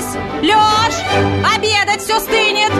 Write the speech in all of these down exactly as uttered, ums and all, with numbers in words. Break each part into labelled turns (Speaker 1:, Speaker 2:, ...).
Speaker 1: Лёш, обедать все стынет.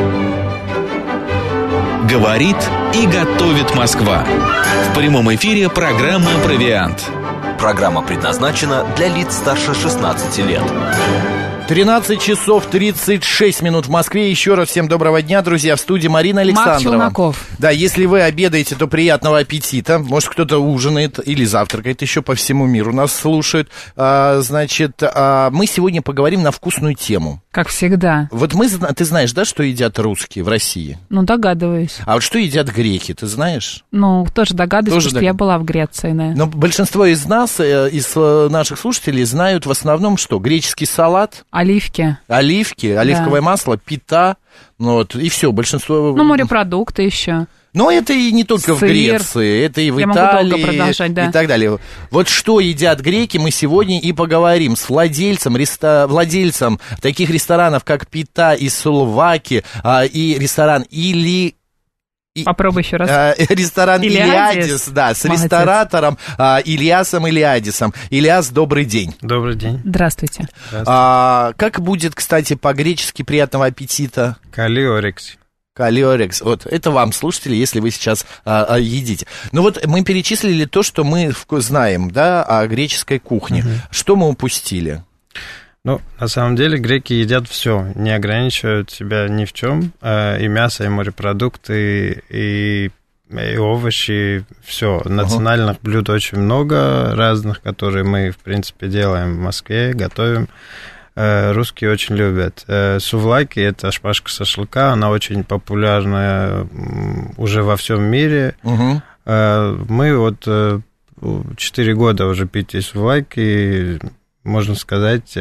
Speaker 2: Говорит и готовит Москва. В прямом эфире программа «Провиант».
Speaker 3: Программа предназначена для лиц старше шестнадцати лет.
Speaker 4: тринадцать часов тридцать шесть минут в Москве. Еще раз всем доброго дня, друзья. В студии Марина Александрова.
Speaker 5: Марк Челноков.
Speaker 4: Да, если вы обедаете, то приятного аппетита. Может, кто-то ужинает или завтракает. Еще по всему миру нас слушают. А, значит, а, мы сегодня поговорим на вкусную тему.
Speaker 5: Как всегда.
Speaker 4: Вот мы, ты знаешь, да, что едят русские в России?
Speaker 5: Ну, догадываюсь.
Speaker 4: А вот что едят греки, ты знаешь?
Speaker 5: Ну, тоже догадываюсь,
Speaker 4: тоже
Speaker 5: потому
Speaker 4: дог...
Speaker 5: что я была в Греции, да.
Speaker 4: Но большинство из нас, из наших слушателей, знают в основном что? Греческий салат.
Speaker 5: Оливки.
Speaker 4: Оливки, оливковое да. масло, пита, ну вот, и все, большинство...
Speaker 5: Ну, морепродукты еще.
Speaker 4: Но это и не только
Speaker 5: Сыр.
Speaker 4: в Греции, это и в
Speaker 5: Я
Speaker 4: Италии,
Speaker 5: могу долго продолжать, да.
Speaker 4: и так далее. Вот что едят греки, мы сегодня и поговорим с владельцем, реста... владельцем таких ресторанов, как Пита и Сулваки, а, и ресторан Или...
Speaker 5: И, Попробуй еще раз.
Speaker 4: Э, ресторан
Speaker 5: Илиадис,
Speaker 4: Илиадис, да, с
Speaker 5: Молодец.
Speaker 4: ресторатором э, Ильясом Илиадисом. Ильяс, добрый день.
Speaker 6: Добрый день.
Speaker 5: Здравствуйте.
Speaker 6: Здравствуйте.
Speaker 4: А, как будет, кстати, по-гречески приятного аппетита?
Speaker 6: Калиорекс.
Speaker 4: Калиорекс. Вот, это вам, слушатели, если вы сейчас а, а, едите. Ну вот мы перечислили то, что мы знаем, да, о греческой кухне. Угу. Что мы упустили?
Speaker 6: Ну, на самом деле, греки едят все, не ограничивают себя ни в чем. И мясо, и морепродукты, и, и овощи, все. Национальных uh-huh. блюд очень много разных, которые мы, в принципе, делаем в Москве, готовим. Русские очень любят. Сувлаки – это шпажка шашлыка, она очень популярна уже во всем мире. Uh-huh. Мы вот четыре года уже пьем сувлаки. Можно сказать,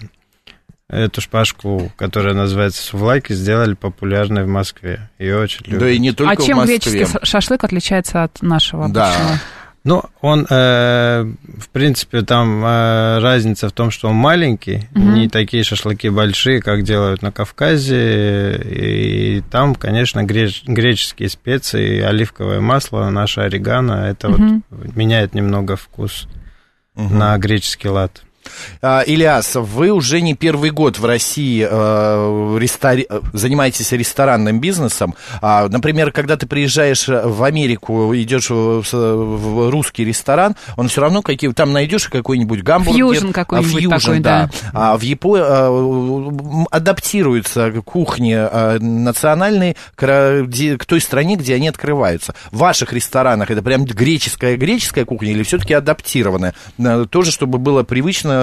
Speaker 6: эту шпажку, которая называется сувлаки, сделали популярной в Москве. Ее очень любят.
Speaker 4: Да и не только
Speaker 5: а
Speaker 4: в
Speaker 5: чем
Speaker 4: Москве.
Speaker 5: греческий шашлык отличается от нашего
Speaker 4: да.
Speaker 5: обычного?
Speaker 6: Ну, он, э, в принципе, там э, разница в том, что он маленький, угу. не такие шашлыки большие, как делают на Кавказе, и там, конечно, греч, греческие специи, оливковое масло, наше орегано, это угу. вот меняет немного вкус угу. на греческий лад.
Speaker 4: Ильяс, вы уже не первый год в России э, рестори... занимаетесь ресторанным бизнесом. А, например, когда ты приезжаешь в Америку, идешь в, в русский ресторан, он все равно какие там найдешь какой-нибудь гамбургер,
Speaker 5: фьюжн какой-нибудь
Speaker 4: фьюжн,
Speaker 5: такой,
Speaker 4: да.
Speaker 5: да.
Speaker 4: А в Японии адаптируются кухни национальные к, к той стране, где они открываются. В ваших ресторанах это прям греческая греческая кухня или все-таки адаптированная? Тоже, чтобы было привычно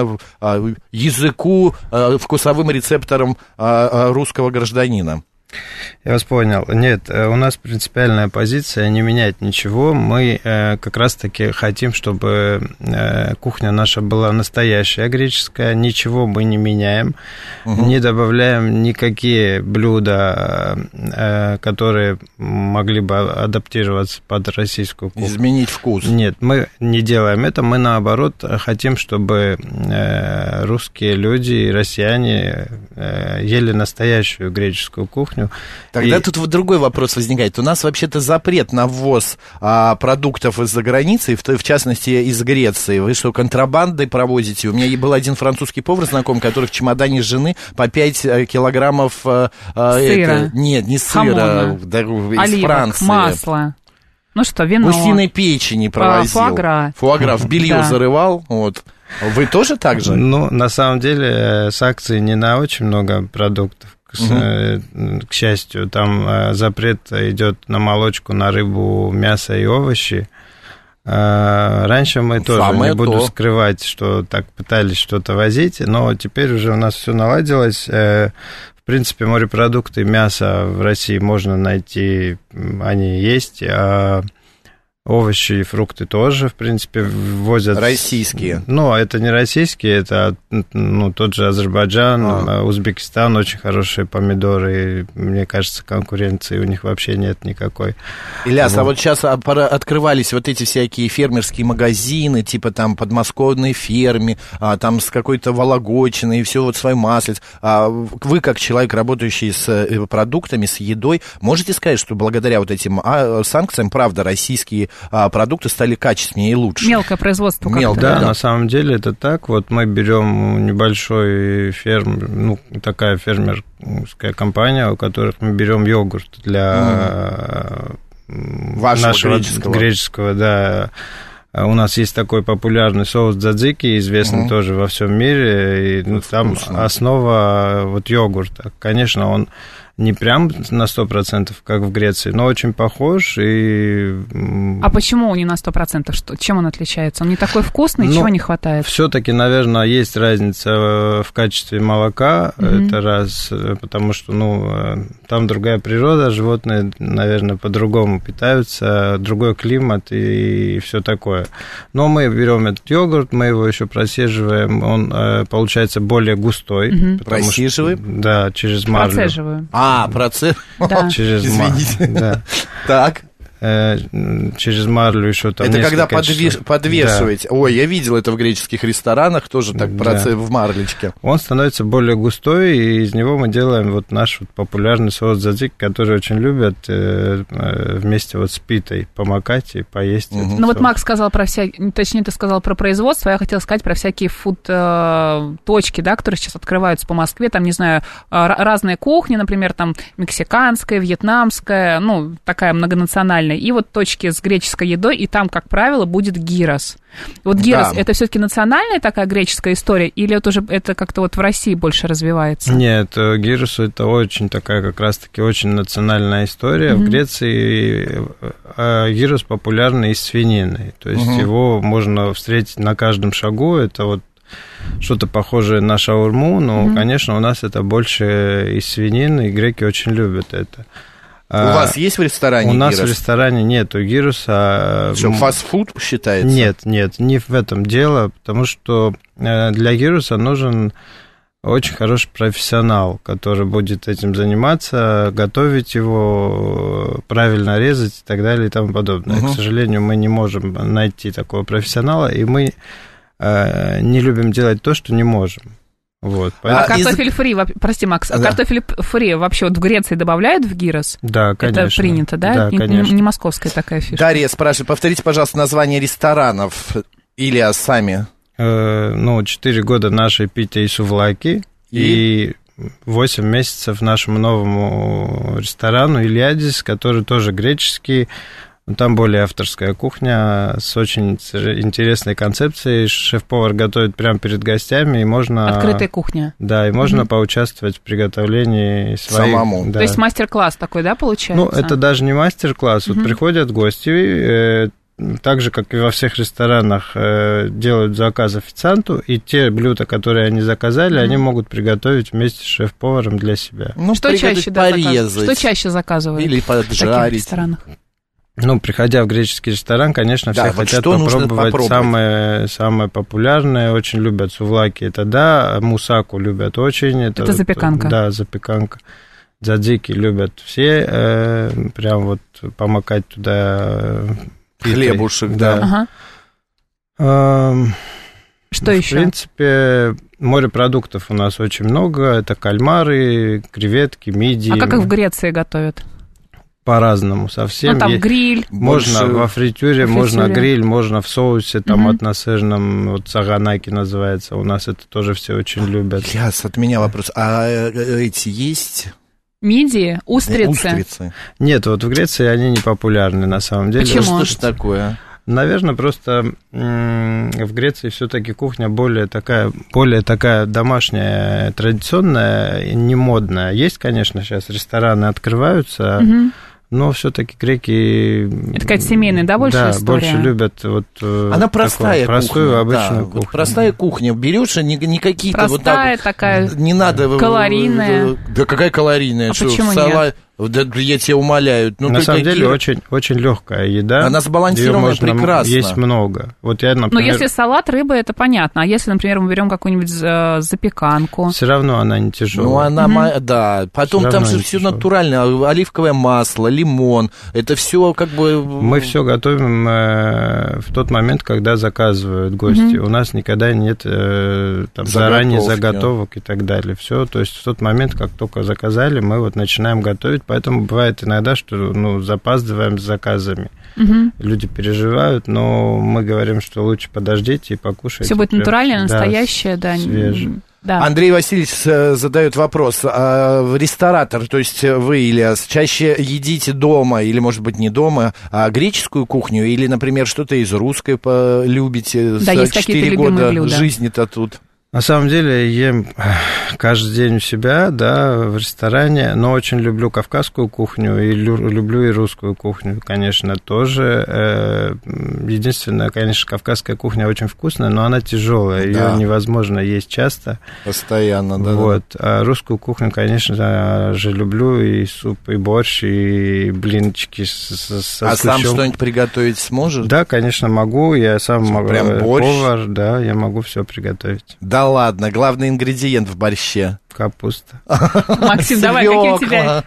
Speaker 4: языку, вкусовым рецепторам русского гражданина.
Speaker 6: Я вас понял. Нет, у нас принципиальная позиция не менять ничего. Мы э, как раз-таки хотим, чтобы э, кухня наша была настоящая греческая. Ничего мы не меняем, угу. не добавляем никакие блюда, э, которые могли бы адаптироваться под российскую кухню.
Speaker 4: Изменить вкус.
Speaker 6: Нет, мы не делаем это. Мы, наоборот, хотим, чтобы э, русские люди и россияне э, ели настоящую греческую кухню.
Speaker 4: Тогда
Speaker 6: и...
Speaker 4: тут вот другой вопрос возникает. У нас вообще-то запрет на ввоз а, продуктов из-за границы, в, в частности, из Греции. Вы что, контрабандой провозите? У меня был один французский повар знакомый, который в чемодане жены по пять килограммов... А,
Speaker 5: сыра.
Speaker 4: Это, нет, не сыра, да, из
Speaker 5: оливок,
Speaker 4: Франции.
Speaker 5: Масла. Ну что, вино.
Speaker 4: Гусиной печени провозил.
Speaker 5: Фуагра.
Speaker 4: Фуагра в белье
Speaker 5: да.
Speaker 4: зарывал. Вот. Вы тоже так же?
Speaker 6: Ну, на самом деле, с акцией не на очень много продуктов. К, угу. к счастью, там запрет идет на молочку, на рыбу, мясо и овощи. Раньше мы тоже,
Speaker 4: Самое
Speaker 6: не буду
Speaker 4: то.
Speaker 6: скрывать, что так пытались что-то возить, но теперь уже у нас все наладилось. В принципе, морепродукты, мясо в России можно найти, они есть, а овощи и фрукты тоже, в принципе, ввозят...
Speaker 4: Российские.
Speaker 6: Ну, это не российские, это ну, тот же Азербайджан, а. Узбекистан, очень хорошие помидоры. Мне кажется, конкуренции у них вообще нет никакой.
Speaker 4: Ильяс,
Speaker 6: вот.
Speaker 4: А вот сейчас открывались вот эти всякие фермерские магазины, типа там подмосковной ферме, а, там с какой-то Вологодчиной и все вот свой маслиц. А вы, как человек, работающий с продуктами, с едой, можете сказать, что благодаря вот этим санкциям, правда, российские а, продукты стали качественнее и лучше.
Speaker 5: Мелкое производство.
Speaker 4: Мелкое,
Speaker 6: да,
Speaker 4: да,
Speaker 6: на самом деле это так. Вот мы берем небольшой ферм, ну, такая фермерская компания, у которых мы берем йогурт для mm. нашего греческого. греческого, да. У нас есть такой популярный соус дзадзики, известный mm-hmm. тоже во всем мире, и ну, там основа вот йогурта. Конечно, он не прям на сто процентов, как в Греции, но очень похож. И...
Speaker 5: А почему не на сто процентов? Что, чем он отличается? Он не такой вкусный, ну, чего не хватает?
Speaker 6: Все-таки, наверное, есть разница в качестве молока, mm-hmm. это раз, потому что, ну, там другая природа, животные, наверное, по-другому питаются, другой климат и все такое. Но мы берем этот йогурт, мы его еще просиживаем, он получается более густой. Mm-hmm.
Speaker 4: Просиживаем?
Speaker 6: Что, да, через марлю.
Speaker 5: Процеживаем.
Speaker 4: А, процесс.
Speaker 5: Да.
Speaker 6: Через
Speaker 4: Извините.
Speaker 6: Да.
Speaker 4: Так.
Speaker 6: Через марлю еще там.
Speaker 4: Это когда подвеш... подвешиваете. Да. Ой, я видел это в греческих ресторанах, тоже так да. процесс в марлечке.
Speaker 6: Он становится более густой, и из него мы делаем вот наш вот популярный соус дзадзики, который очень любят вместе вот с питой помакать и поесть.
Speaker 5: Угу. Ну вот Макс сказал про всякие, точнее, ты сказал про производство, а я хотела сказать про всякие фуд-точки, да, которые сейчас открываются по Москве, там, не знаю, разные кухни, например, там мексиканская, вьетнамская, ну, такая многонациональная. И вот точки с греческой едой, и там, как правило, будет гирос. Вот гирос, да. это все-таки национальная такая греческая история, или это уже это как-то вот в России больше развивается?
Speaker 6: Нет, гирос это очень такая как раз-таки очень национальная история. Mm-hmm. В Греции гирос популярный из свинины, то есть mm-hmm. его можно встретить на каждом шагу, это вот что-то похожее на шаурму, но, mm-hmm. конечно, у нас это больше из свинины, и греки очень любят это.
Speaker 4: У а, вас есть в ресторане
Speaker 6: У нас
Speaker 4: гирос?
Speaker 6: В ресторане нету гироса.
Speaker 4: Что, фастфуд считается?
Speaker 6: Нет, нет, не в этом дело, потому что для гироса нужен очень хороший профессионал, который будет этим заниматься, готовить его, правильно резать и так далее и тому подобное. Угу. К сожалению, мы не можем найти такого профессионала, и мы не любим делать то, что не можем. Вот,
Speaker 5: а картофель из... фри, прости, Макс, а да. картофель фри вообще вот в Греции добавляют в гирос?
Speaker 6: Да, конечно.
Speaker 5: Это принято, да?
Speaker 6: Да, конечно.
Speaker 5: Не, не московская такая фишка.
Speaker 4: Дарья спрашивает, повторите, пожалуйста, название ресторанов или сами.
Speaker 6: Э, ну, четыре года нашей Пита и Сувлаки, и... и восемь месяцев нашему новому ресторану Ильядис, который тоже греческий. Там более авторская кухня с очень интересной концепцией. Шеф-повар готовит прямо перед гостями, и можно...
Speaker 5: Открытая кухня.
Speaker 6: Да, и можно mm-hmm. поучаствовать в приготовлении своих...
Speaker 4: Самому.
Speaker 6: Да.
Speaker 5: То есть мастер-класс такой, да, получается?
Speaker 6: Ну, это даже не мастер-класс. Mm-hmm. Вот приходят гости, э, так же, как и во всех ресторанах, э, делают заказ официанту, и те блюда, которые они заказали, mm-hmm. они могут приготовить вместе с шеф-поваром для себя.
Speaker 4: Ну,
Speaker 5: что чаще, да,
Speaker 4: порезать.
Speaker 5: Что чаще заказывают?
Speaker 4: Или поджарить.
Speaker 5: В таких ресторанах?
Speaker 6: Ну, приходя в греческий ресторан, конечно,
Speaker 4: да,
Speaker 6: все
Speaker 4: вот
Speaker 6: хотят попробовать самое, самое популярное, очень любят сувлаки, это да, мусаку любят очень. Это,
Speaker 5: это запеканка.
Speaker 6: Да, запеканка. Дзадзики любят все, э, прям вот помакать туда питой.
Speaker 4: Хлебушек, да.
Speaker 5: Ага.
Speaker 6: Э,
Speaker 5: Что
Speaker 6: в
Speaker 5: еще?
Speaker 6: В принципе, морепродуктов у нас очень много, это кальмары, креветки, мидии.
Speaker 5: А как их в Греции готовят?
Speaker 6: По-разному совсем.
Speaker 5: Ну, там гриль.
Speaker 6: Можно
Speaker 4: больше...
Speaker 6: во фритюре,
Speaker 5: во
Speaker 6: можно
Speaker 5: фритюре.
Speaker 6: гриль, можно в соусе, там,
Speaker 5: угу.
Speaker 6: атмосферном, вот саганаки называется, у нас это тоже все очень любят.
Speaker 4: Сейчас, от меня вопрос, а эти есть?
Speaker 5: Мидии, устрицы?
Speaker 4: Устрицы.
Speaker 6: Нет, вот в Греции они не популярны на самом деле.
Speaker 5: Почему?
Speaker 4: Что ж такое?
Speaker 6: Наверное, просто в Греции все-таки кухня более такая, более такая домашняя, традиционная, не модная. Есть, конечно, сейчас рестораны открываются, угу. но все-таки греки...
Speaker 5: Это какая-то семейная, да, больше
Speaker 6: да,
Speaker 5: история?
Speaker 6: больше любят вот...
Speaker 4: Она простая
Speaker 6: такую, простую,
Speaker 4: кухня.
Speaker 6: обычную
Speaker 4: Да,
Speaker 6: кухню.
Speaker 4: Вот простая кухня. Берешь, не, не какие-то...
Speaker 5: Простая
Speaker 4: вот так,
Speaker 5: такая,
Speaker 4: не надо,
Speaker 5: калорийная.
Speaker 4: Да какая калорийная?
Speaker 5: А
Speaker 4: что,
Speaker 5: почему
Speaker 4: салат... Да, я тебя умоляю. Ну,
Speaker 6: на самом
Speaker 4: какие...
Speaker 6: деле очень, очень легкая еда.
Speaker 4: Она сбалансированная, прекрасно.
Speaker 6: Есть много. Вот я, например...
Speaker 5: Но если салат, рыба, это понятно. А если, например, мы берем какую-нибудь запеканку?
Speaker 6: Все равно она не тяжелая.
Speaker 4: Ну, она, mm-hmm. да. Потом там же все натурально. Оливковое масло, лимон. Это все как бы...
Speaker 6: Мы все готовим э, в тот момент, когда заказывают гости. Mm-hmm. У нас никогда нет э, там, заранее заготовок и так далее. Все, то есть в тот момент, как только заказали, мы вот начинаем готовить. приходит, поэтому бывает иногда, что ну, запаздываем с заказами.
Speaker 5: Угу.
Speaker 6: Люди переживают, но мы говорим, что лучше подождите и покушайте.
Speaker 5: Все будет
Speaker 6: прям,
Speaker 5: натуральное,
Speaker 6: да,
Speaker 5: настоящее, да.
Speaker 6: Свежее.
Speaker 5: Да.
Speaker 4: Андрей Васильевич задает вопрос. А ресторатор, то есть вы, Ильяс, чаще едите дома или, может быть, не дома, а греческую кухню или, например, что-то из русской любите?
Speaker 5: Да, есть какие-то любимые блюда.
Speaker 4: Жизни-то тут.
Speaker 6: На самом деле я ем каждый день у себя, да, в ресторане, но очень люблю кавказскую кухню и люблю и русскую кухню, конечно, тоже. Единственное, конечно, кавказская кухня очень вкусная, но она тяжелая, ее да. невозможно есть часто.
Speaker 4: Постоянно, да.
Speaker 6: Вот. А русскую кухню, конечно же, люблю, и суп, и борщ, и блинчики с, с
Speaker 4: А
Speaker 6: сам
Speaker 4: что-нибудь приготовить сможешь?
Speaker 6: Да, конечно, могу, я сам
Speaker 4: что,
Speaker 6: могу.
Speaker 4: Прям борщ?
Speaker 6: Повар, да, я могу все приготовить.
Speaker 4: Да ладно, главный ингредиент в борще.
Speaker 6: Капуста.
Speaker 5: Максим, давай, какие у тебя?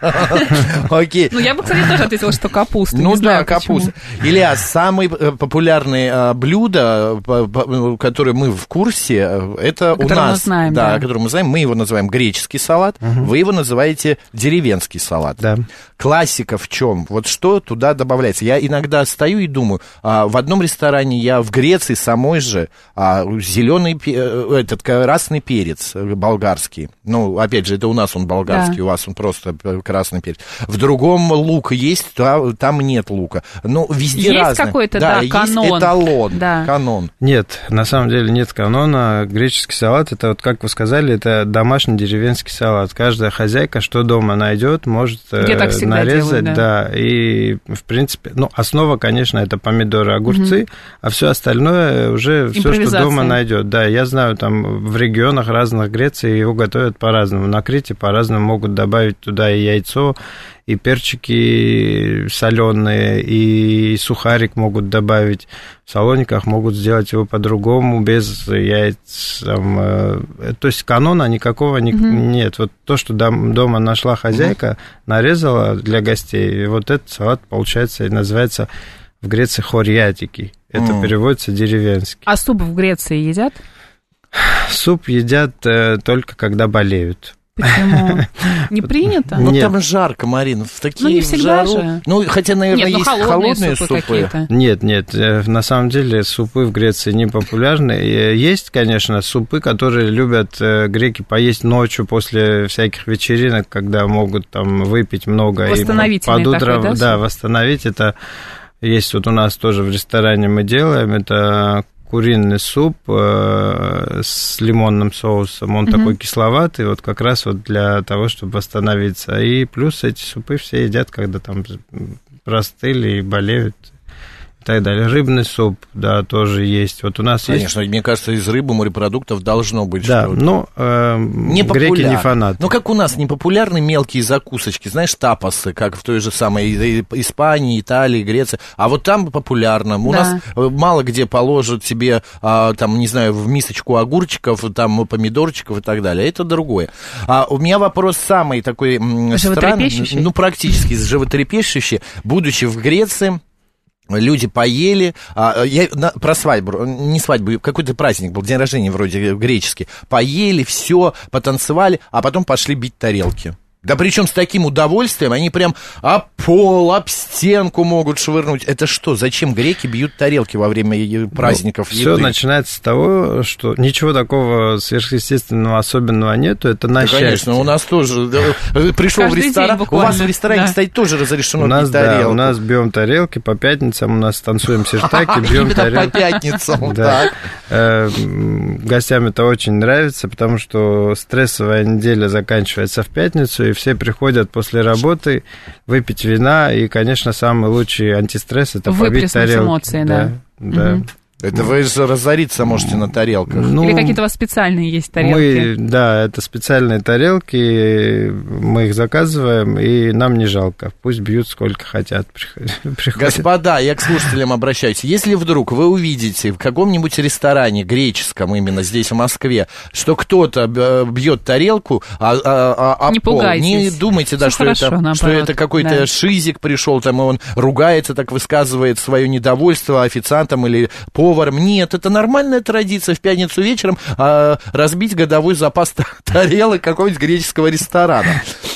Speaker 4: Окей.
Speaker 5: Ну, я бы, кстати, тоже ответила, что капуста.
Speaker 4: Ну да, капуста. Илья, самые популярные блюда, которые мы в курсе, это у нас. Да, которые мы знаем. Мы его называем греческий салат, вы его называете деревенский салат.
Speaker 6: Да.
Speaker 4: Классика в чем? Вот что туда добавляется? Я иногда стою и думаю, в одном ресторане я в Греции самой же зеленый, этот красный перец болгарский. Ну, опять же, это у нас он болгарский, да. У вас он просто красный перец. В другом лук есть, там нет лука. Ну, везде разное.
Speaker 5: Есть какой-то, да,
Speaker 4: да
Speaker 5: канон.
Speaker 4: Есть эталон,
Speaker 5: да.
Speaker 4: канон.
Speaker 6: Нет, на самом деле нет канона. Греческий салат, это вот, как вы сказали, это домашний деревенский салат. Каждая хозяйка, что дома найдет, может нарезать.
Speaker 5: Делают, да.
Speaker 6: да. И, в принципе, ну, основа, конечно, это помидоры, огурцы, угу. а все остальное уже все, что дома найдет. Да, я знаю, там в регионах разных Греции его готовят по-разному. На Крите по-разному могут добавить туда и яйцо, и перчики соленые, и сухарик могут добавить. В Салониках могут сделать его по-другому, без яиц. Там, э, то есть канона никакого не, mm-hmm. нет. Вот то, что дом, дома нашла хозяйка, mm-hmm. нарезала для гостей, и вот этот салат, получается, и называется в Греции хорьятики. Это mm-hmm. переводится деревенский.
Speaker 5: А суп в Греции едят?
Speaker 6: Суп едят э, только когда болеют.
Speaker 5: Почему? Не принято?
Speaker 4: Ну, там жарко, Марин, в такие
Speaker 5: ну, не всегда
Speaker 4: жару...
Speaker 5: же.
Speaker 4: Ну, хотя, наверное,
Speaker 5: нет,
Speaker 4: есть
Speaker 5: холодные,
Speaker 4: холодные
Speaker 5: супы.
Speaker 4: супы.
Speaker 6: Нет, нет, на самом деле супы в Греции не популярны. Есть, конечно, супы, которые любят греки поесть ночью после всяких вечеринок, когда могут там выпить много.
Speaker 5: Восстановительный
Speaker 6: и под утро,
Speaker 5: такой, да?
Speaker 6: Да, восстановить. Это есть вот у нас тоже в ресторане мы делаем, это... куриный суп э, с лимонным соусом, он mm-hmm. такой кисловатый, вот как раз вот для того, чтобы восстановиться. И плюс эти супы все едят, когда там простыли и болеют. И так далее. Рыбный суп, да, тоже есть. Вот у нас
Speaker 4: Конечно,
Speaker 6: есть...
Speaker 4: мне кажется, из рыбы, морепродуктов должно быть
Speaker 6: да,
Speaker 4: что-то.
Speaker 6: но э, не греки не фанаты.
Speaker 4: Ну, как у нас непопулярны мелкие закусочки, знаешь, тапосы, как в той же самой Испании, Италии, Греции. А вот там популярно. У да. нас мало где положат себе, а, там, не знаю, в мисочку огурчиков, там, помидорчиков и так далее. Это другое. А у меня вопрос самый такой странный. Ну, практически животрепещущий. Будучи в Греции, люди поели, а, я, на, про свадьбу, не свадьбу, какой-то праздник был, день рождения вроде греческий, поели, все, потанцевали, а потом пошли бить тарелки. Да причем с таким удовольствием, они прям об пол, об стенку могут швырнуть. Это что, зачем греки бьют тарелки во время праздников?
Speaker 6: Ну, все начинается с того, что ничего такого сверхъестественного особенного нету, это на да, счастье.
Speaker 4: Конечно, у нас тоже, пришел в ресторан, у вас в ресторане, да. кстати, тоже разрешено
Speaker 6: у нас,
Speaker 4: бить тарелки.
Speaker 6: Да, у нас бьем тарелки по пятницам, у нас танцуем сиртаки, бьем тарелки.
Speaker 4: По пятницам,
Speaker 6: да. Гостям это очень нравится, потому что стрессовая неделя заканчивается в пятницу, и все приходят после работы выпить вина, и, конечно, самый лучший антистресс – это побить тарелки.
Speaker 5: Эмоции, да.
Speaker 6: да, да.
Speaker 5: Угу.
Speaker 4: Это вы же разориться можете на тарелках.
Speaker 6: Ну,
Speaker 5: или какие-то у вас специальные есть тарелки?
Speaker 6: Мы, да, это специальные тарелки, мы их заказываем, и нам не жалко. Пусть бьют сколько хотят.
Speaker 4: Господа, я к слушателям обращаюсь. Если вдруг вы увидите в каком-нибудь ресторане греческом, именно здесь, в Москве, что кто-то бьет тарелку, а, а, а
Speaker 5: не
Speaker 4: пол,
Speaker 5: пугайтесь.
Speaker 4: Не думайте, да, что,
Speaker 5: хорошо,
Speaker 4: это, что это какой-то да. шизик пришел, там, и он ругается, так высказывает свое недовольство официантам или поваром. Нет, это нормальная традиция в пятницу вечером а, разбить годовой запас тарелок какого-нибудь греческого ресторана.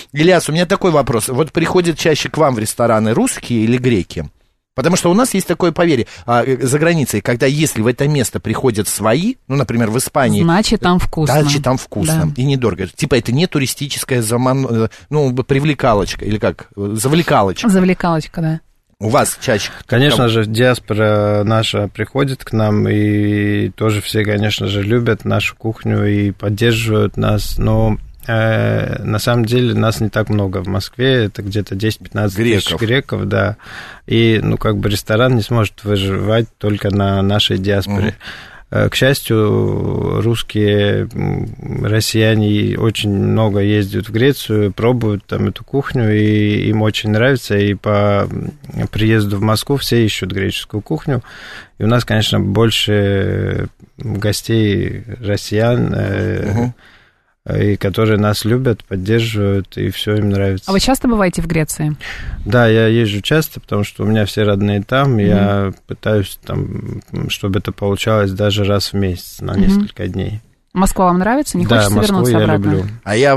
Speaker 4: Ильяс, у меня такой вопрос. Вот приходят чаще к вам в рестораны русские или греки? Потому что у нас есть такое поверье а, за границей, когда если в это место приходят свои, ну, например, в Испании...
Speaker 5: Значит, там вкусно.
Speaker 4: Значит, там вкусно. Да. И недорого. Типа это не туристическая заман... ну, привлекалочка, или как? Завлекалочка.
Speaker 5: Завлекалочка, да.
Speaker 4: У вас чаще...
Speaker 6: Конечно же, диаспора наша приходит к нам, и тоже все, конечно же, любят нашу кухню и поддерживают нас, но... На самом деле нас не так много в Москве, это где-то десять-пятнадцать тысяч греков, да, и, ну, как бы ресторан не сможет выживать только на нашей диаспоре. Uh-huh. К счастью, русские, россияне очень много ездят в Грецию, пробуют там эту кухню, и им очень нравится, и по приезду в Москву все ищут греческую кухню, и у нас, конечно, больше гостей россиян, uh-huh. и которые нас любят, поддерживают, и все им нравится.
Speaker 5: А вы часто бываете в Греции?
Speaker 6: Да, я езжу часто, потому что у меня все родные там, mm-hmm. я пытаюсь там, чтобы это получалось даже раз в месяц, на mm-hmm. несколько дней.
Speaker 5: Москва вам нравится? Не
Speaker 6: да,
Speaker 5: хочется
Speaker 6: Москву
Speaker 5: вернуться
Speaker 6: я
Speaker 5: обратно?
Speaker 6: люблю.
Speaker 4: А я,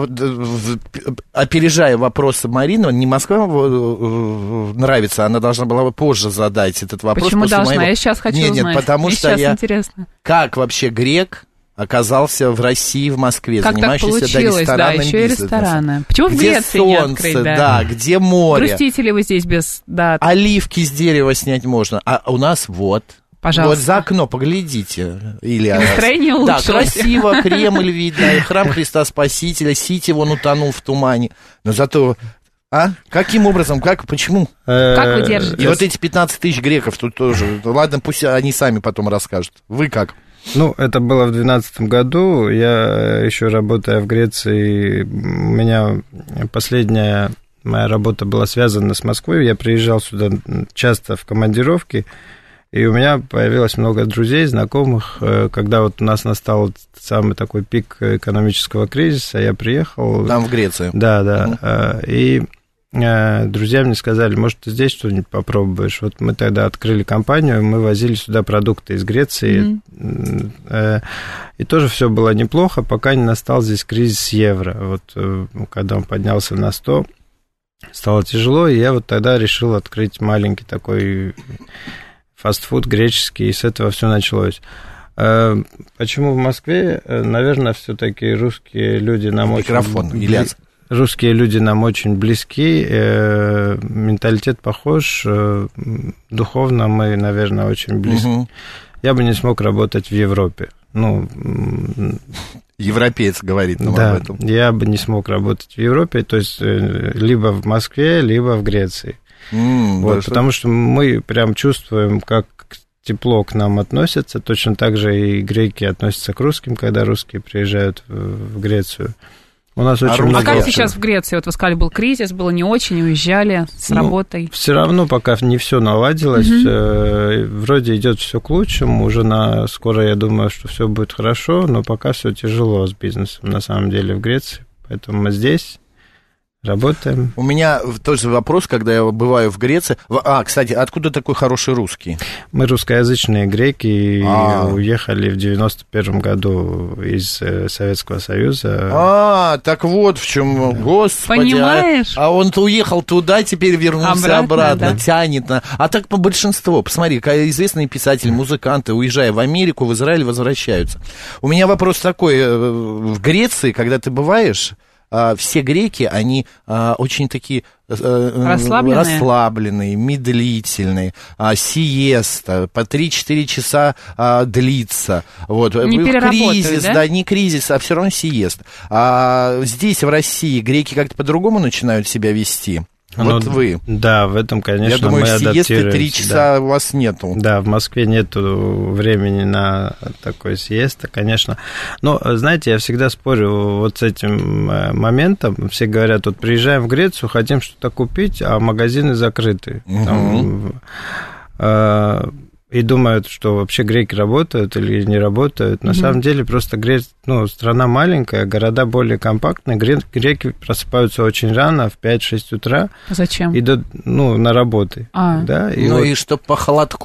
Speaker 4: опережая вопросы Марины, не Москва нравится, она должна была бы позже задать этот вопрос.
Speaker 5: Почему должна?
Speaker 4: Моего...
Speaker 5: Я сейчас хочу
Speaker 4: нет,
Speaker 5: узнать.
Speaker 4: Нет, потому
Speaker 5: Мне
Speaker 4: что
Speaker 5: сейчас
Speaker 4: я...
Speaker 5: интересно.
Speaker 4: Как вообще грек оказался в России, в Москве,
Speaker 5: как
Speaker 4: занимающийся
Speaker 5: так получилось,
Speaker 4: да, ресторанным
Speaker 5: да, еще
Speaker 4: бизнесом?
Speaker 5: И рестораны. Почему в
Speaker 4: где
Speaker 5: Греции
Speaker 4: солнце,
Speaker 5: не открыть, да?
Speaker 4: да, где море?
Speaker 5: Грустите ли вы здесь без... Да.
Speaker 4: Оливки с дерева снять можно, а у нас вот...
Speaker 5: Пожалуйста.
Speaker 4: Вот за окно поглядите, Илья.
Speaker 5: Настроение улучшилось.
Speaker 4: Да, красиво, Кремль видно, храм Христа Спасителя, Сити вон утонул в тумане. Но зато... А? Каким образом? Как? Почему?
Speaker 5: Как вы держите?
Speaker 4: И вот эти пятнадцать тысяч греков тут тоже. Ладно, пусть они сами потом расскажут. Вы как?
Speaker 6: Ну, это было в две тысячи двенадцатом году. Я еще работая в Греции, у меня последняя моя работа была связана с Москвой. Я приезжал сюда часто в командировки. И у меня появилось много друзей, знакомых. Когда вот у нас настал самый такой пик экономического кризиса, я приехал...
Speaker 4: Там, в Греции.
Speaker 6: Да, да. Угу. И друзья мне сказали, может, ты здесь что-нибудь попробуешь? Вот мы тогда открыли компанию, мы возили сюда продукты из Греции. Mm-hmm. И тоже все было неплохо, пока не настал здесь кризис евро. Вот когда он поднялся на сто, стало тяжело, и я вот тогда решил открыть маленький такой... фастфуд греческий, и с этого все началось. Почему в Москве? Наверное, все-таки русские люди нам
Speaker 4: Микрофон,
Speaker 6: очень...
Speaker 4: Ильяс.
Speaker 6: Русские люди нам очень близки, менталитет похож, духовно мы, наверное, очень близки. Угу. Я бы не смог работать в Европе. Ну,
Speaker 4: европеец говорит нам
Speaker 6: да,
Speaker 4: об этом.
Speaker 6: Я бы не смог работать в Европе, то есть либо в Москве, либо в Греции. Mm, вот, да, потому что мы прям чувствуем, как тепло к нам относятся. Точно так же и греки относятся к русским, когда русские приезжают в Грецию. У нас очень
Speaker 5: а
Speaker 6: много...
Speaker 5: как сейчас в Греции? Вот вы сказали, был кризис, было не очень, уезжали с ну, работой.
Speaker 6: Все равно пока не все наладилось. Mm-hmm. Вроде идет все к лучшему. Уже на скоро я думаю, что все будет хорошо, но пока все тяжело с бизнесом на самом деле в Греции. Поэтому мы здесь. Работаем.
Speaker 4: У меня тоже вопрос, когда я бываю в Греции. А, кстати, откуда такой хороший русский?
Speaker 6: Мы русскоязычные греки, а. уехали в девяносто первом году из Советского Союза.
Speaker 4: А, так вот в чем, господи.
Speaker 5: Понимаешь?
Speaker 4: А, а он-то уехал туда, теперь вернулся обратно, обратно да. тянет. На... А так по большинству. Посмотри, известные писатели, музыканты, уезжая в Америку, в Израиль, возвращаются. У меня вопрос такой. В Греции, когда ты бываешь... все греки, они а, очень такие а,
Speaker 5: расслабленные.
Speaker 4: расслабленные, медлительные, а, сиеста, по три-четыре часа а, длится. Вот.
Speaker 5: Не
Speaker 4: кризис,
Speaker 5: да?
Speaker 4: да, не кризис, а все равно сиеста. А здесь, в России, греки как-то по-другому начинают себя вести. Вот ну, вы.
Speaker 6: Да, в этом, конечно,
Speaker 4: я думаю,
Speaker 6: мы адаптируемся.
Speaker 4: сиесты три часа да. у вас нету.
Speaker 6: Да, в Москве нету времени на такой сиеста, конечно. Но, знаете, я всегда спорю вот с этим моментом. Все говорят, вот приезжаем в Грецию, хотим что-то купить, а магазины закрыты. Угу. Там, э, и думают, что вообще греки работают или не работают. На mm-hmm. самом деле просто Греция, ну, страна маленькая, города более компактные. Греки просыпаются очень рано, в пять-шесть утра.
Speaker 5: Зачем?
Speaker 6: Идут, ну, на работы.
Speaker 5: А.
Speaker 6: Да,
Speaker 4: и ну вот... и чтоб по холодку.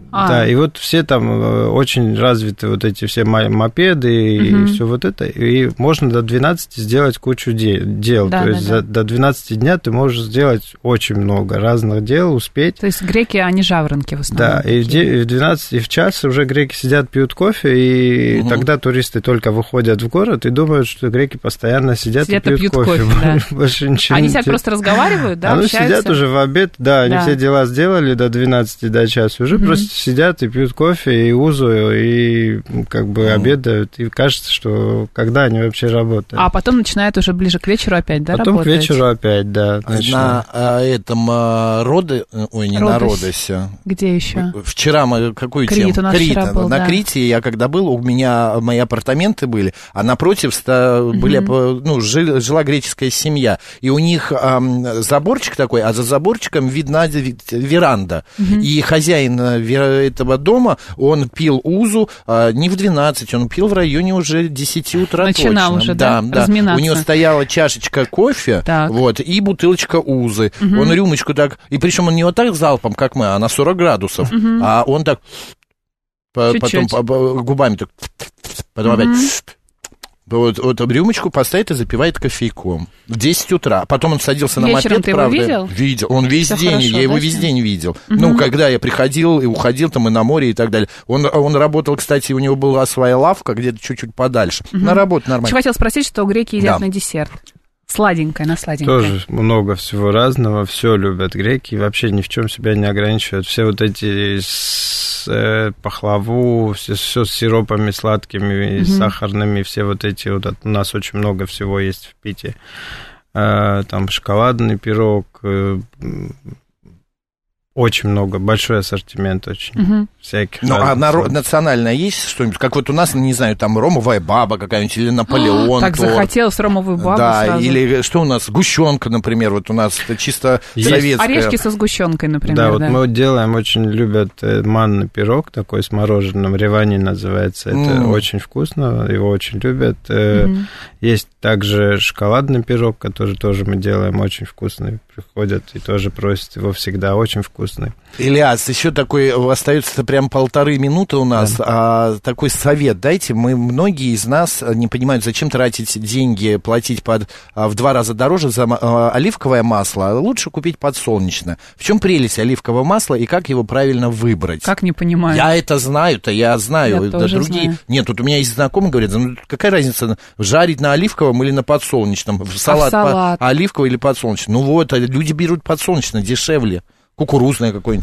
Speaker 5: А.
Speaker 6: Да, и вот все там очень развиты вот эти все мопеды угу. и все вот это, и можно до двенадцати сделать кучу дел,
Speaker 5: да,
Speaker 6: то
Speaker 5: да,
Speaker 6: есть
Speaker 5: да.
Speaker 6: За, до двенадцати дня ты можешь сделать очень много разных дел, успеть.
Speaker 5: То есть греки, они жаворонки в основном.
Speaker 6: Да, и в двенадцать, и в час уже греки сидят, пьют кофе, и угу. тогда туристы только выходят в город и думают, что греки постоянно сидят,
Speaker 5: сидят
Speaker 6: и пьют,
Speaker 5: пьют
Speaker 6: кофе.
Speaker 5: кофе да.
Speaker 6: Больше ничего
Speaker 5: они
Speaker 6: не
Speaker 5: сидят, просто разговаривают, да,
Speaker 6: Они
Speaker 5: общаются?
Speaker 6: сидят уже в обед, да, они да. все дела сделали до двенадцати, до часа, уже угу. просто сидят и пьют кофе, и узу, и как бы угу. обедают, и кажется, что когда они вообще работают.
Speaker 5: А потом начинают уже ближе к вечеру опять, да,
Speaker 6: потом
Speaker 5: работать?
Speaker 6: Потом к вечеру опять, да.
Speaker 4: На а, этом а, Роде... Ой, не Родос. На Родосе.
Speaker 5: Где еще?
Speaker 4: Вчера мы какую
Speaker 5: Крит,
Speaker 4: тему?
Speaker 5: У нас
Speaker 4: Крит.
Speaker 5: Вчера был,
Speaker 4: на
Speaker 5: да.
Speaker 4: Крите я когда был, у меня мои апартаменты были, а напротив ста... были, угу. ну, жил, жила греческая семья, и у них а, заборчик такой, а за заборчиком видна веранда, угу. и хозяин этого дома, он пил узу а, не в двенадцать, он пил в районе уже десяти утра.
Speaker 5: Начинал
Speaker 4: точно.
Speaker 5: уже, да,
Speaker 4: да,
Speaker 5: разминаться.
Speaker 4: У него стояла чашечка кофе,
Speaker 5: так.
Speaker 4: вот, и бутылочка узы. Угу. Он рюмочку так, и причем он не вот так залпом, как мы, а на сорок градусов, угу. а он так
Speaker 5: Чуть-чуть.
Speaker 4: потом губами так, потом угу. опять... Вот, вот рюмочку поставит и запивает кофейком. В десять утра. Потом он садился на
Speaker 5: вечером
Speaker 4: мопед,
Speaker 5: ты
Speaker 4: правда.
Speaker 5: Его видел?
Speaker 4: Видел. Он весь
Speaker 5: Всё
Speaker 4: день,
Speaker 5: хорошо,
Speaker 4: я
Speaker 5: да,
Speaker 4: его
Speaker 5: с
Speaker 4: весь
Speaker 5: ним?
Speaker 4: день видел.
Speaker 5: Угу.
Speaker 4: Ну, когда я приходил и уходил там и на море и так далее. Он, он работал, кстати, у него была своя лавка где-то чуть-чуть подальше. Угу. На работу нормально.
Speaker 5: Еще хотел спросить, что греки едят
Speaker 4: да.
Speaker 5: на десерт. Сладенькое, на сладенькое.
Speaker 6: Тоже много всего разного, все любят греки, вообще ни в чем себя не ограничивают. Все вот эти с, э, пахлаву, все, все с сиропами сладкими, mm-hmm. сахарными, все вот эти вот, у нас очень много всего есть в Пите. Э, там шоколадный пирог, э, очень много, большой ассортимент очень угу. всяких.
Speaker 4: Ну, а народ, национальное есть что-нибудь? Как вот у нас, не знаю, там ромовая баба какая-нибудь, или Наполеон.
Speaker 5: Так
Speaker 4: торт.
Speaker 5: Захотелось ромовую бабу
Speaker 4: Да,
Speaker 5: сразу.
Speaker 4: или что у нас? Сгущенка, например, вот у нас это чисто
Speaker 6: есть.
Speaker 4: советская.
Speaker 5: Орешки со сгущенкой, например.
Speaker 6: Да,
Speaker 5: да,
Speaker 6: вот мы вот делаем, очень любят манный пирог, такой с мороженым, ревани называется. Это mm. очень вкусно, его очень любят. Mm-hmm. Есть также шоколадный пирог, который тоже мы делаем, очень вкусный. Приходят и тоже просят его всегда, очень вкусный.
Speaker 4: Ильяс, еще такой, остается прям полторы минуты у нас, да. а, такой совет дайте. Мы, многие из нас не понимают, зачем тратить деньги, платить под, а, в два раза дороже за а, оливковое масло, лучше купить подсолнечное. В чем прелесть оливкового масла и как его правильно выбрать?
Speaker 5: Как не понимаю?
Speaker 4: Я это знаю-то, я знаю.
Speaker 5: Я
Speaker 4: да,
Speaker 5: тоже
Speaker 4: другие...
Speaker 5: знаю.
Speaker 4: Нет, тут у меня есть знакомые, говорят, ну какая разница, жарить на оливковом или на подсолнечном? В салат,
Speaker 5: а в салат?
Speaker 4: По... оливковый или подсолнечный? Ну вот, люди берут подсолнечное, дешевле. Кукурузное какое-нибудь.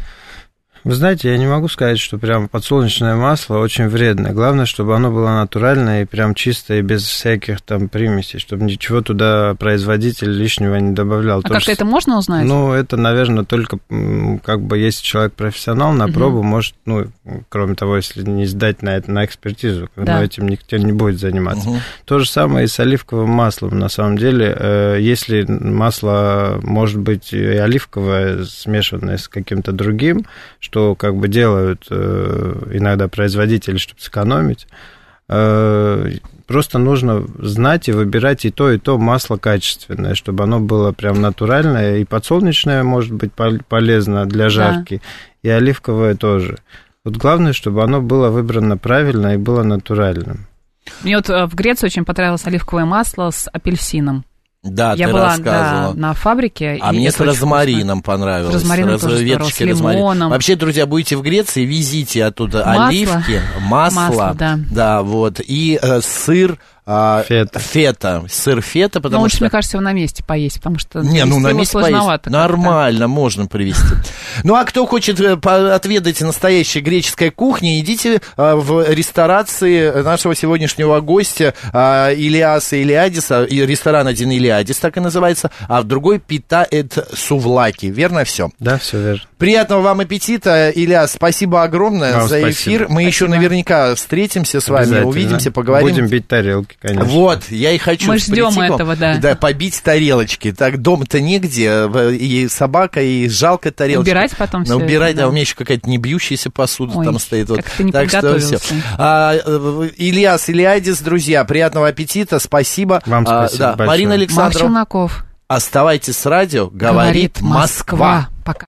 Speaker 6: Вы знаете, я не могу сказать, что прям подсолнечное масло очень вредное. Главное, чтобы оно было натуральное и прям чистое, без всяких там примесей, чтобы ничего туда производитель лишнего не добавлял.
Speaker 5: А
Speaker 6: То,
Speaker 5: как-то
Speaker 6: что...
Speaker 5: это можно узнать?
Speaker 6: Ну, это, наверное, только как бы если человек профессионал на пробу, uh-huh. может, ну, кроме того, если не сдать на это на экспертизу, да. но этим никто не будет заниматься. Uh-huh. То же самое и с оливковым маслом. На самом деле, если масло может быть и оливковое, смешанное с каким-то другим, что что как бы делают э, иногда производители, чтобы сэкономить. Э, просто нужно знать и выбирать и то, и то масло качественное, чтобы оно было прям натуральное. И подсолнечное может быть полезно для жарки, да. и оливковое тоже. Вот главное, чтобы оно было выбрано правильно и было натуральным.
Speaker 5: Мне вот в Греции очень понравилось оливковое масло с апельсином.
Speaker 4: Да,
Speaker 5: я
Speaker 4: ты
Speaker 5: была
Speaker 4: рассказывала.
Speaker 5: Да, на фабрике.
Speaker 4: А мне с розмарином понравилось.
Speaker 5: С розмарином тоже здорово, с лимоном.
Speaker 4: Вообще, друзья, будете в Греции, везите оттуда масло. Оливки, масло,
Speaker 5: масло да.
Speaker 4: да, вот, и э, сыр.
Speaker 6: Фета.
Speaker 4: Фета, сыр фета, потому
Speaker 5: ну, лучше,
Speaker 4: что...
Speaker 5: мне кажется, его на месте поесть, потому что...
Speaker 4: Не, ну, на месте поесть нормально,
Speaker 5: как-то.
Speaker 4: Можно привезти. Ну, а кто хочет отведать настоящей греческой кухни, идите в ресторации нашего сегодняшнего гостя Илиаса Илиадиса, ресторан один Илиадис, так и называется, а в другой Пита эт Сувлаки, верно все?
Speaker 6: Да, все верно.
Speaker 4: Приятного вам аппетита, Ильяс, спасибо огромное
Speaker 6: вам
Speaker 4: за
Speaker 6: спасибо.
Speaker 4: эфир. Мы
Speaker 5: спасибо.
Speaker 4: еще наверняка встретимся с вами, увидимся, поговорим.
Speaker 6: Будем бить тарелки, конечно.
Speaker 4: Вот, я и хочу.
Speaker 5: Мы ждем этого, да.
Speaker 4: Да, побить тарелочки. Так, дома-то негде, и собака, и жалко тарелочки.
Speaker 5: Убирать потом все
Speaker 4: Убирать,
Speaker 5: это, да.
Speaker 4: а у меня еще какая-то не бьющаяся посуда
Speaker 5: Ой,
Speaker 4: там стоит. Вот.
Speaker 5: Как ты не
Speaker 4: так что все. А, Ильяс Илиадис, друзья, приятного аппетита, спасибо.
Speaker 6: Вам спасибо
Speaker 4: а, да.
Speaker 6: большое.
Speaker 4: Марина Александрова.
Speaker 5: Марк Челноков.
Speaker 4: Оставайтесь с радио, говорит,
Speaker 5: говорит
Speaker 4: Москва.
Speaker 5: Москва. Пока.